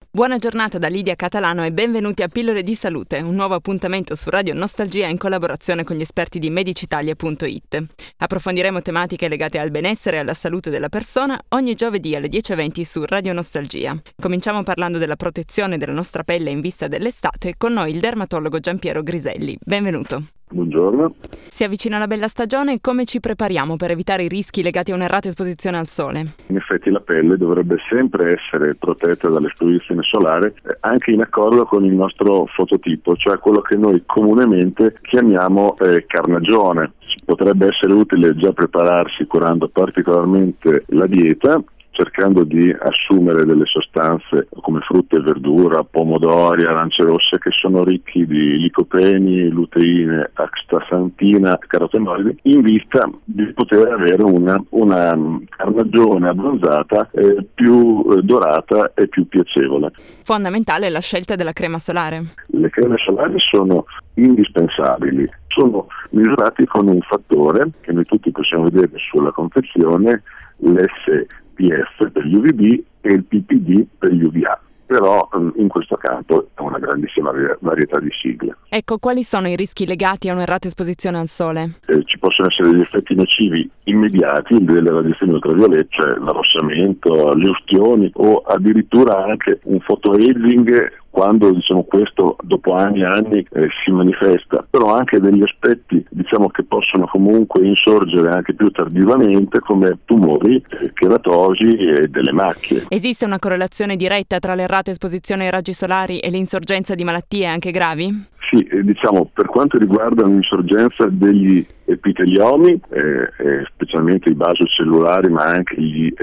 Buona giornata da Lidia Catalano e benvenuti a Pillole di Salute, un nuovo appuntamento su Radio Nostalgia in collaborazione con gli esperti di medicitalia.it. Approfondiremo tematiche legate al benessere e alla salute della persona ogni giovedì alle 10:20 su Radio Nostalgia. Cominciamo parlando della protezione della nostra pelle in vista dell'estate, con noi il dermatologo Giampiero Griselli. Benvenuto. Buongiorno. Si avvicina la bella stagione, come ci prepariamo per evitare i rischi legati a un'errata esposizione al sole? In effetti la pelle dovrebbe sempre essere protetta dall'esposizione solare, anche in accordo con il nostro fototipo, cioè quello che noi comunemente chiamiamo carnagione. Potrebbe essere utile già prepararsi curando particolarmente la dieta, cercando di assumere delle sostanze come frutta e verdura, pomodori, arance rosse, che sono ricchi di licopeni, luteine, astaxantina, carotenoidi, in vista di poter avere una carnagione abbronzata più dorata e più piacevole. Fondamentale è la scelta della crema solare. Le creme solari sono indispensabili, sono misurati con un fattore che noi tutti possiamo vedere sulla confezione, l'SPF per gli UVB e il PPD per gli UVA. Però in questo campo è una grandissima varietà di sigle. Ecco, quali sono i rischi legati a un'errata esposizione al sole? Ci possono essere degli effetti nocivi immediati delle radiazioni ultraviolette, cioè l'arrossamento, le ustioni o addirittura anche un photoaging quando questo dopo anni e anni si manifesta, però anche degli aspetti che possono comunque insorgere anche più tardivamente, come tumori, cheratosi e delle macchie. Esiste una correlazione diretta tra l'errata esposizione ai raggi solari e l'insorgenza di malattie anche gravi? Sì, per quanto riguarda l'insorgenza degli epiteliomi, specialmente i basocellulari ma anche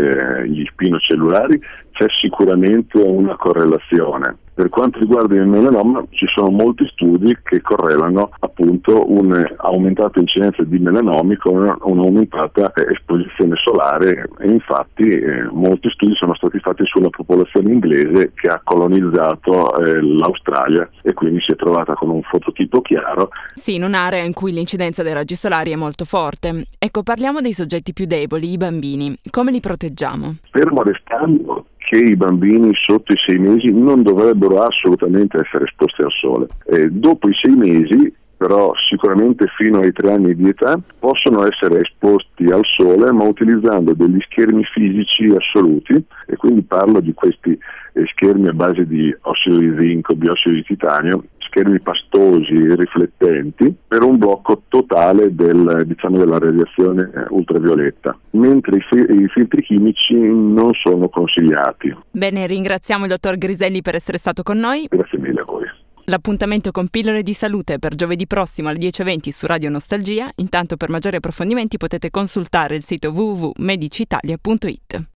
gli spinocellulari, c'è sicuramente una correlazione. Per quanto riguarda il melanoma ci sono molti studi che correlano appunto un'aumentata incidenza di melanomi con un'aumentata esposizione solare, e infatti molti studi sono stati fatti sulla popolazione inglese che ha colonizzato l'Australia e quindi si è trovata con un fototipo chiaro. Sì, in un'area in cui l'incidenza dei raggi solari è molto forte. Ecco, parliamo dei soggetti più deboli, i bambini. Come li proteggiamo? Fermo restando che i bambini sotto i 6 mesi non dovrebbero assolutamente essere esposti al sole. Dopo i 6 mesi, però sicuramente fino ai 3 anni di età, possono essere esposti al sole ma utilizzando degli schermi fisici assoluti, e quindi parlo di questi schermi a base di ossido di zinco, biossido di titanio, schermi pastosi e riflettenti per un blocco totale della radiazione ultravioletta, mentre i filtri chimici non sono consigliati. Bene, ringraziamo il dottor Griselli per essere stato con noi. Grazie mille a voi. L'appuntamento con Pillole di Salute per giovedì prossimo alle 10:20 su Radio Nostalgia. Intanto, per maggiori approfondimenti potete consultare il sito www.medicitalia.it.